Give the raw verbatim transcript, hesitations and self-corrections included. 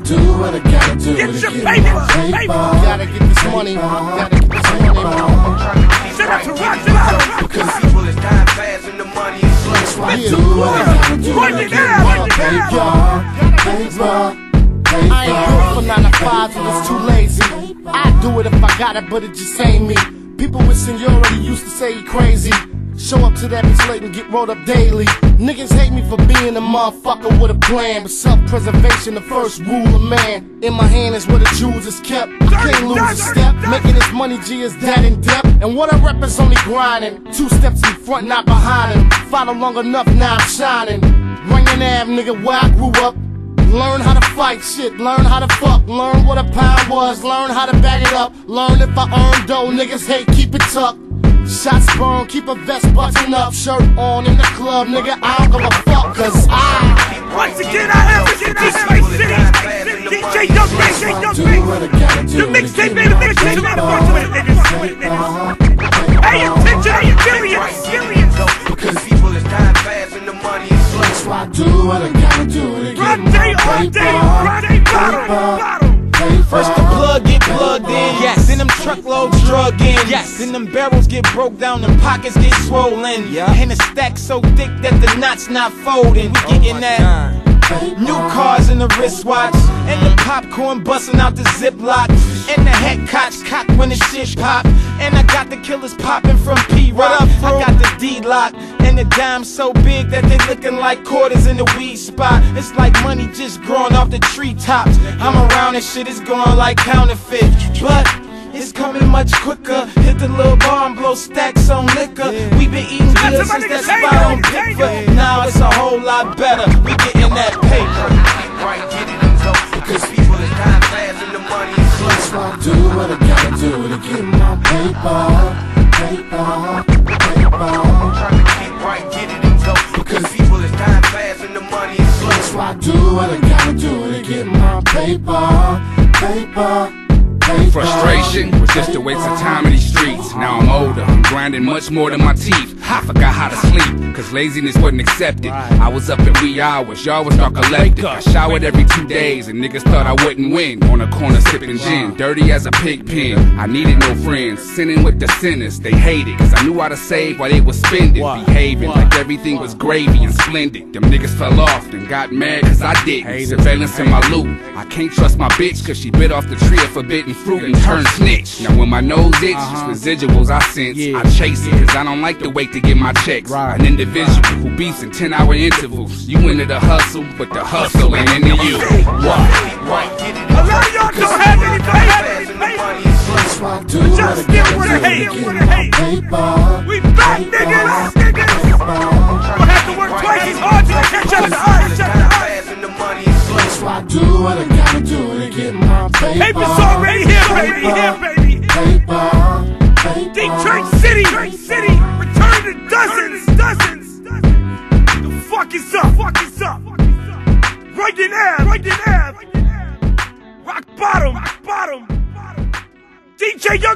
do what I gotta do. Get to your get paper, my paper. paper. Gotta get this money. Gotta get this money. Shut up to rock, shut up. Because people is time fast and the money is slow. So I do what I gotta do Run to it get down, my run it paper. down. Paper. I ain't built for nine to five and it's too lazy. I do it if I got it, but it just ain't me. People with seniority used to say he crazy. Show up to that bitch late and get rolled up daily. Niggas hate me for being a motherfucker with a plan, but self-preservation the first rule of man. In my hand is where the jewels is kept. I can't lose a step. Making this money G is that in depth. And what I rep is only grinding. Two steps in front, not behind him. Follow long enough, now I'm shining. Ringing Ave, nigga, where I grew up. Learn how to fight shit, learn how to fuck, learn what a pound was, learn how to bag it up, learn if I earn dough, niggas hate, keep it tucked. Shots burn, keep a vest buttoned up, shirt on in the club, nigga, I don't give a fuck, cause I Once again, I am the City, D J Young D J Young The mixtape made a mixtape, I'm about to win niggas. Pay attention, are you serious? Serious. Because people is time fast and the money is slow. So I do what I gotta do to get Run my day all day, run day, bottle, bottle. First the plug get plugged in, yes. Then them truckloads drug in, yes. Then them barrels get broke down, them pockets get swollen, yeah. And the stack so thick that the knots not folding. We getting that new cars in the wristwatch, and the popcorn busting out the ziplock, and the head cocks cocked when the shit pop. And I got the killers popping from P-Rock. I got the D-Lock, and the dime so big that they looking like quarters in the weed spot. It's like money just growing off the treetops. I'm around and shit is going like counterfeit, but it's coming much quicker. Hit the little bar and blow stacks on liquor. We been eating good since that spot on Pickford. Now it's a whole lot better. We getting that paper. Right, get it and go. Because people is time fast and the money is slow. So I do what I gotta do to get my paper. Paper. Paper. Trying to get right, get it and go. Because people is time fast and the money is slow. So I do what I gotta do to get my paper. Paper. Frustration was just a waste of time in these streets. Now I'm older, I'm grinding much more than my teeth. I forgot how to sleep, cause laziness wasn't accepted. I was up at wee hours, y'all was narcoleptic. I showered every two days and niggas thought I wouldn't win. On a corner sipping gin, dirty as a pig pen. I needed no friends, sinning with the sinners. They hated, cause I knew how to save while they was spending. Behaving like everything was gravy and splendid. Them niggas fell off and got mad cause I didn't. Surveillance in my loot, I can't trust my bitch cause she bit off the tree of forbidden fruit and turned snitch. Now when my nose itches, uh-huh. Residuals I sense, yeah. I chase it, cause I don't like to wait to get my checks. Right. An individual who beats in ten hour intervals. You into the hustle, but the hustle ain't into you. Why? A lot of y'all don't have any paper. So I do what I Just get what I hate, what I hate. We back, niggas, niggas. Gonna have to work twice as hard to catch up to us, catch up to us. So I do what I gotta do to get my paper. Paper's already here, baby, here, baby. Paper, paper. Detroit City, City, return to dozens, dozens. The fuck is up, fuck is up. Right in Ave, right in Ave. Rock bottom, rock bottom. D J Young.